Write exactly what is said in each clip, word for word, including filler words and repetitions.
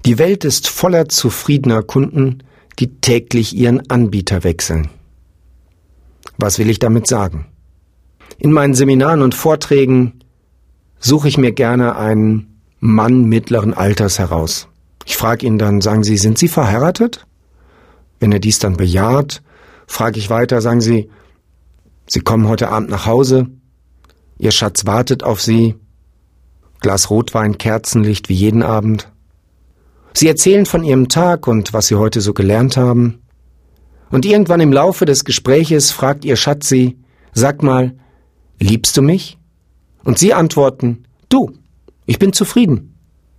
Die Welt ist voller zufriedener Kunden, die täglich ihren Anbieter wechseln. Was will ich damit sagen? In meinen Seminaren und Vorträgen suche ich mir gerne einen Mann mittleren Alters heraus. Ich frage ihn dann, sagen Sie, sind Sie verheiratet? Wenn er dies dann bejaht, frage ich weiter, sagen Sie, Sie kommen heute Abend nach Hause, Ihr Schatz wartet auf Sie, Glas Rotwein, Kerzenlicht wie jeden Abend. Sie erzählen von Ihrem Tag und was Sie heute so gelernt haben. Und irgendwann im Laufe des Gespräches fragt Ihr Schatz Sie, sag mal, liebst du mich? Und Sie antworten, du, ich bin zufrieden.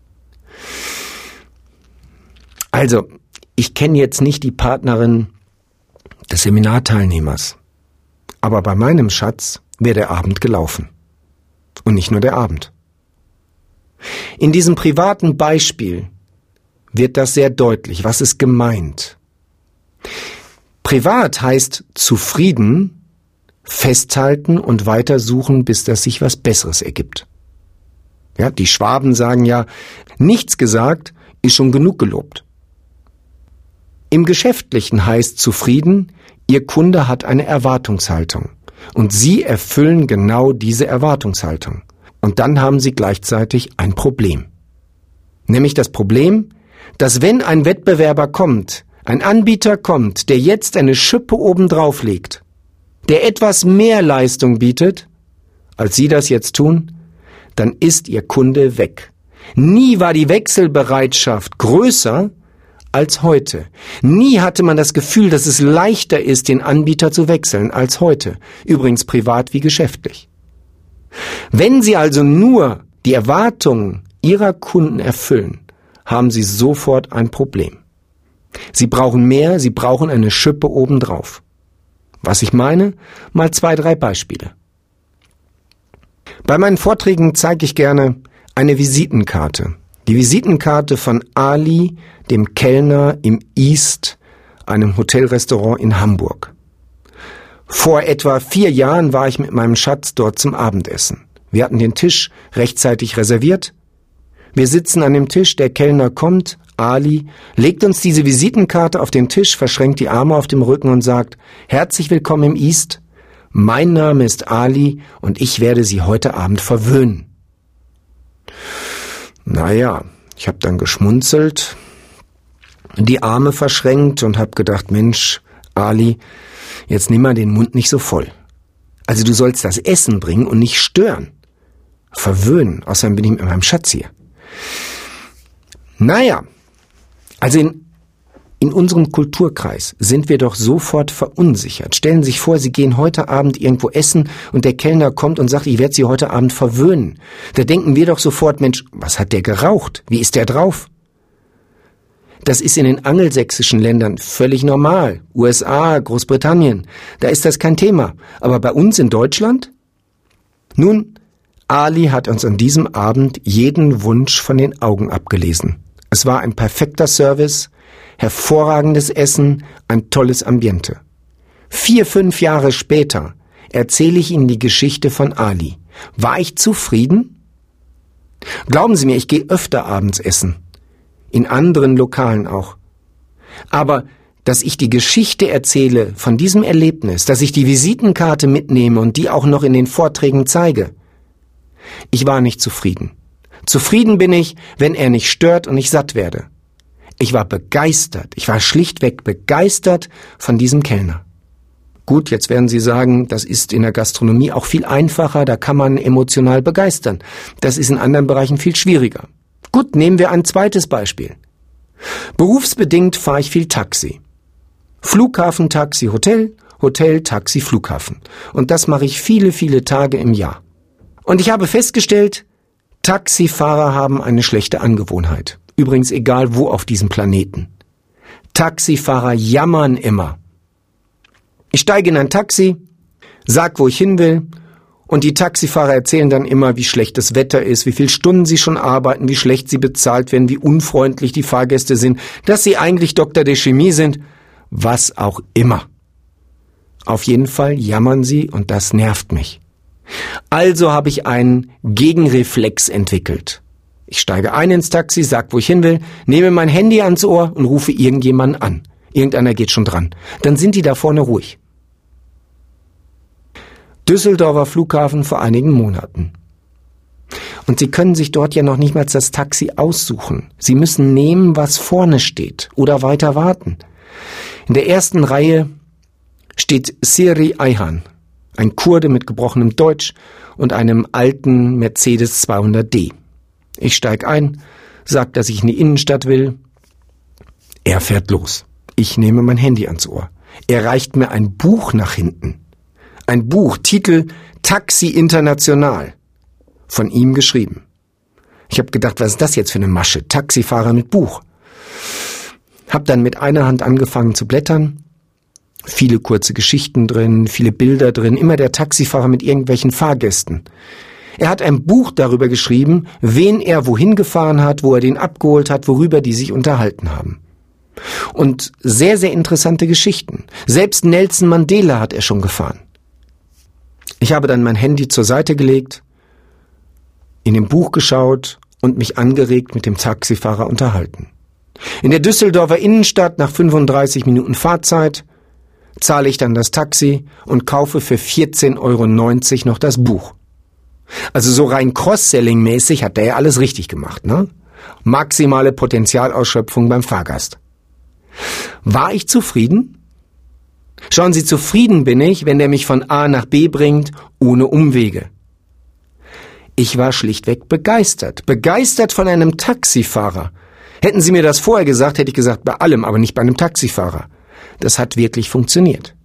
Also, ich kenne jetzt nicht die Partnerin des Seminarteilnehmers, aber bei meinem Schatz wäre der Abend gelaufen. Und nicht nur der Abend. In diesem privaten Beispiel wird das sehr deutlich. Was ist gemeint? Privat heißt zufrieden, festhalten und weitersuchen, bis das sich was Besseres ergibt. Ja, die Schwaben sagen ja, nichts gesagt ist schon genug gelobt. Im Geschäftlichen heißt zufrieden, Ihr Kunde hat eine Erwartungshaltung und Sie erfüllen genau diese Erwartungshaltung. Und dann haben Sie gleichzeitig ein Problem. Nämlich das Problem, dass wenn ein Wettbewerber kommt, ein Anbieter kommt, der jetzt eine Schippe obendrauf legt, der etwas mehr Leistung bietet, als Sie das jetzt tun, dann ist Ihr Kunde weg. Nie war die Wechselbereitschaft größer als heute. Nie hatte man das Gefühl, dass es leichter ist, den Anbieter zu wechseln, als heute. Übrigens privat wie geschäftlich. Wenn Sie also nur die Erwartungen Ihrer Kunden erfüllen, haben Sie sofort ein Problem. Sie brauchen mehr, Sie brauchen eine Schippe obendrauf. Was ich meine? Mal zwei, drei Beispiele. Bei meinen Vorträgen zeige ich gerne eine Visitenkarte. Die Visitenkarte von Ali, dem Kellner im East, einem Hotelrestaurant in Hamburg. Vor etwa vier Jahren war ich mit meinem Schatz dort zum Abendessen. Wir hatten den Tisch rechtzeitig reserviert. Wir sitzen an dem Tisch, der Kellner kommt, Ali, legt uns diese Visitenkarte auf den Tisch, verschränkt die Arme auf dem Rücken und sagt, herzlich willkommen im East, mein Name ist Ali und ich werde Sie heute Abend verwöhnen. Naja, ich habe dann geschmunzelt, die Arme verschränkt und habe gedacht, Mensch, Ali, jetzt nimm mal den Mund nicht so voll. Also du sollst das Essen bringen und nicht stören. Verwöhnen, außerdem bin ich mit meinem Schatz hier. Naja, also in, in unserem Kulturkreis sind wir doch sofort verunsichert. Stellen Sie sich vor, Sie gehen heute Abend irgendwo essen und der Kellner kommt und sagt, ich werde Sie heute Abend verwöhnen. Da denken wir doch sofort, Mensch, was hat der geraucht? Wie ist der drauf? Das ist in den angelsächsischen Ländern völlig normal. U S A, Großbritannien, da ist das kein Thema. Aber bei uns in Deutschland? Nun, Ali hat uns an diesem Abend jeden Wunsch von den Augen abgelesen. Es war ein perfekter Service, hervorragendes Essen, ein tolles Ambiente. Vier, fünf Jahre später erzähle ich Ihnen die Geschichte von Ali. War ich zufrieden? Glauben Sie mir, ich gehe öfter abends essen. In anderen Lokalen auch. Aber dass ich die Geschichte erzähle von diesem Erlebnis, dass ich die Visitenkarte mitnehme und die auch noch in den Vorträgen zeige, ich war nicht zufrieden. Zufrieden bin ich, wenn er nicht stört und ich satt werde. Ich war begeistert, ich war schlichtweg begeistert von diesem Kellner. Gut, jetzt werden Sie sagen, das ist in der Gastronomie auch viel einfacher, da kann man emotional begeistern. Das ist in anderen Bereichen viel schwieriger. Gut, nehmen wir ein zweites Beispiel. Berufsbedingt fahre ich viel Taxi. Flughafen, Taxi, Hotel, Hotel, Taxi, Flughafen. Und das mache ich viele, viele Tage im Jahr. Und ich habe festgestellt, Taxifahrer haben eine schlechte Angewohnheit. Übrigens egal wo auf diesem Planeten. Taxifahrer jammern immer. Ich steige in ein Taxi, sag, wo ich hin will, und die Taxifahrer erzählen dann immer, wie schlecht das Wetter ist, wie viele Stunden sie schon arbeiten, wie schlecht sie bezahlt werden, wie unfreundlich die Fahrgäste sind, dass sie eigentlich Doktor der Chemie sind, was auch immer. Auf jeden Fall jammern sie und das nervt mich. Also habe ich einen Gegenreflex entwickelt. Ich steige ein ins Taxi, sag, wo ich hin will, nehme mein Handy ans Ohr und rufe irgendjemanden an. Irgendeiner geht schon dran. Dann sind die da vorne ruhig. Düsseldorfer Flughafen vor einigen Monaten. Und Sie können sich dort ja noch nicht mal das Taxi aussuchen. Sie müssen nehmen, was vorne steht oder weiter warten. In der ersten Reihe steht Siri Ayhan, ein Kurde mit gebrochenem Deutsch und einem alten Mercedes zweihundert D. Ich steig ein, sag, dass ich in die Innenstadt will. Er fährt los. Ich nehme mein Handy ans Ohr. Er reicht mir ein Buch nach hinten. Ein Buch, Titel Taxi International. Von ihm geschrieben. Ich habe gedacht, was ist das jetzt für eine Masche? Taxifahrer mit Buch. Hab dann mit einer Hand angefangen zu blättern. Viele kurze Geschichten drin, viele Bilder drin, immer der Taxifahrer mit irgendwelchen Fahrgästen. Er hat ein Buch darüber geschrieben, wen er wohin gefahren hat, wo er den abgeholt hat, worüber die sich unterhalten haben. Und sehr, sehr interessante Geschichten. Selbst Nelson Mandela hat er schon gefahren. Ich habe dann mein Handy zur Seite gelegt, in dem Buch geschaut und mich angeregt mit dem Taxifahrer unterhalten. In der Düsseldorfer Innenstadt nach fünfunddreißig Minuten Fahrzeit zahle ich dann das Taxi und kaufe für vierzehn Euro neunzig noch das Buch. Also so rein Cross-Selling-mäßig hat der ja alles richtig gemacht, ne? Maximale Potenzialausschöpfung beim Fahrgast. War ich zufrieden? Schauen Sie, zufrieden bin ich, wenn der mich von A nach B bringt, ohne Umwege. Ich war schlichtweg begeistert. Begeistert von einem Taxifahrer. Hätten Sie mir das vorher gesagt, hätte ich gesagt, bei allem, aber nicht bei einem Taxifahrer. Das hat wirklich funktioniert.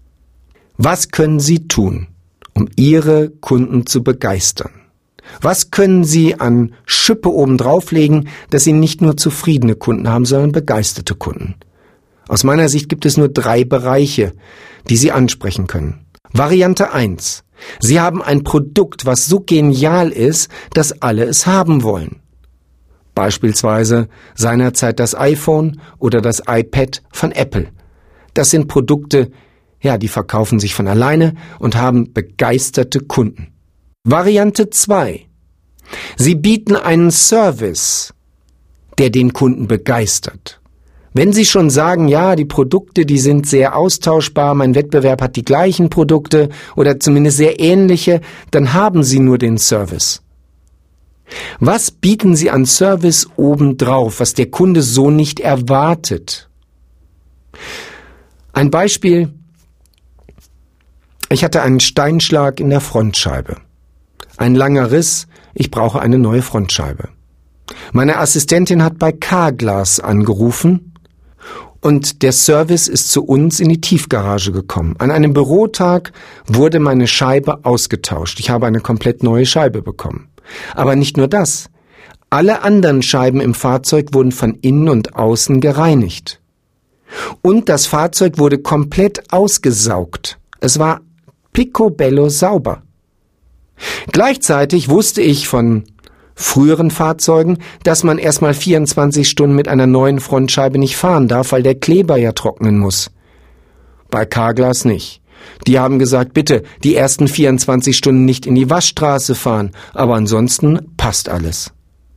Was können Sie tun, um Ihre Kunden zu begeistern? Was können Sie an Schippe oben drauflegen, dass Sie nicht nur zufriedene Kunden haben, sondern begeisterte Kunden? Aus meiner Sicht gibt es nur drei Bereiche, die Sie ansprechen können. Variante eins. Sie haben ein Produkt, was so genial ist, dass alle es haben wollen. Beispielsweise seinerzeit das iPhone oder das iPad von Apple. Das sind Produkte, ja, die verkaufen sich von alleine und haben begeisterte Kunden. Variante zwei. Sie bieten einen Service, der den Kunden begeistert. Wenn Sie schon sagen, ja, die Produkte, die sind sehr austauschbar, mein Wettbewerb hat die gleichen Produkte oder zumindest sehr ähnliche, dann haben Sie nur den Service. Was bieten Sie an Service obendrauf, was der Kunde so nicht erwartet? Ein Beispiel. Ich hatte einen Steinschlag in der Frontscheibe. Ein langer Riss, ich brauche eine neue Frontscheibe. Meine Assistentin hat bei Carglass angerufen und der Service ist zu uns in die Tiefgarage gekommen. An einem Bürotag wurde meine Scheibe ausgetauscht. Ich habe eine komplett neue Scheibe bekommen. Aber nicht nur das. Alle anderen Scheiben im Fahrzeug wurden von innen und außen gereinigt. Und das Fahrzeug wurde komplett ausgesaugt. Es war picobello sauber. Gleichzeitig wusste ich von früheren Fahrzeugen, dass man erstmal vierundzwanzig Stunden mit einer neuen Frontscheibe nicht fahren darf, weil der Kleber ja trocknen muss. Bei Carglass nicht. Die haben gesagt, bitte die ersten vierundzwanzig Stunden nicht in die Waschstraße fahren, aber ansonsten passt alles.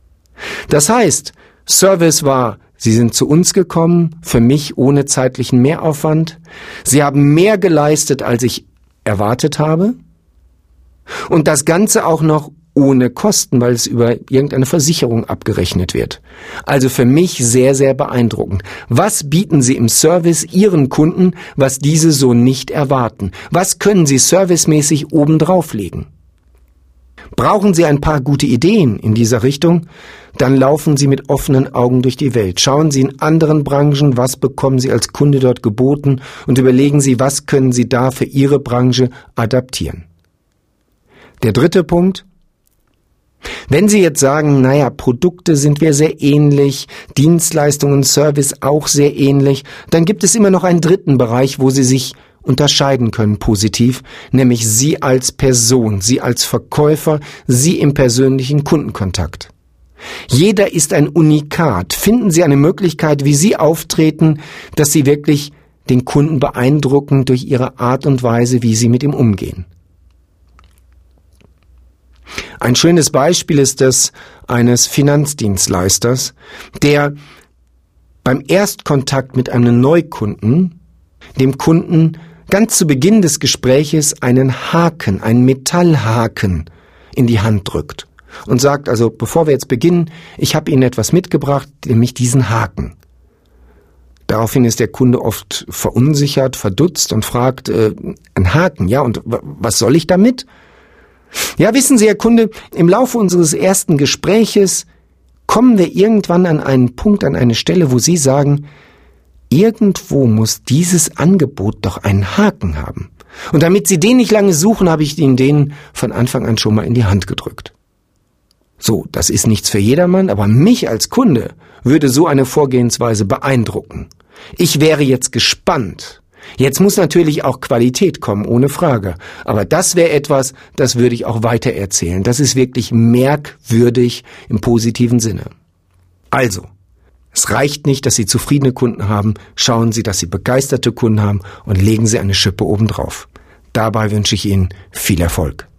Das heißt, Service war, Sie sind zu uns gekommen, für mich ohne zeitlichen Mehraufwand. Sie haben mehr geleistet, als ich erwartet habe. Und das Ganze auch noch ohne Kosten, weil es über irgendeine Versicherung abgerechnet wird. Also für mich sehr, sehr beeindruckend. Was bieten Sie im Service Ihren Kunden, was diese so nicht erwarten? Was können Sie servicemäßig obendrauf legen? Brauchen Sie ein paar gute Ideen in dieser Richtung? Dann laufen Sie mit offenen Augen durch die Welt. Schauen Sie in anderen Branchen, was bekommen Sie als Kunde dort geboten und überlegen Sie, was können Sie da für Ihre Branche adaptieren. Der dritte Punkt. Wenn Sie jetzt sagen, naja, Produkte sind wir sehr ähnlich, Dienstleistungen, Service auch sehr ähnlich, dann gibt es immer noch einen dritten Bereich, wo Sie sich unterscheiden können positiv, nämlich Sie als Person, Sie als Verkäufer, Sie im persönlichen Kundenkontakt. Jeder ist ein Unikat. Finden Sie eine Möglichkeit, wie Sie auftreten, dass Sie wirklich den Kunden beeindrucken durch Ihre Art und Weise, wie Sie mit ihm umgehen. Ein schönes Beispiel ist das eines Finanzdienstleisters, der beim Erstkontakt mit einem Neukunden dem Kunden ganz zu Beginn des Gespräches einen Haken, einen Metallhaken in die Hand drückt und sagt, also bevor wir jetzt beginnen, ich habe Ihnen etwas mitgebracht, nämlich diesen Haken. Daraufhin ist der Kunde oft verunsichert, verdutzt und fragt, äh, ein Haken, ja, und w- was soll ich damit? Ja, wissen Sie, Herr Kunde, im Laufe unseres ersten Gespräches kommen wir irgendwann an einen Punkt, an eine Stelle, wo Sie sagen, irgendwo muss dieses Angebot doch einen Haken haben. Und damit Sie den nicht lange suchen, habe ich Ihnen den von Anfang an schon mal in die Hand gedrückt. So, das ist nichts für jedermann, aber mich als Kunde würde so eine Vorgehensweise beeindrucken. Ich wäre jetzt gespannt. Jetzt muss natürlich auch Qualität kommen, ohne Frage. Aber das wäre etwas, das würde ich auch weiter erzählen. Das ist wirklich merkwürdig im positiven Sinne. Also, es reicht nicht, dass Sie zufriedene Kunden haben. Schauen Sie, dass Sie begeisterte Kunden haben und legen Sie eine Schippe obendrauf. Dabei wünsche ich Ihnen viel Erfolg.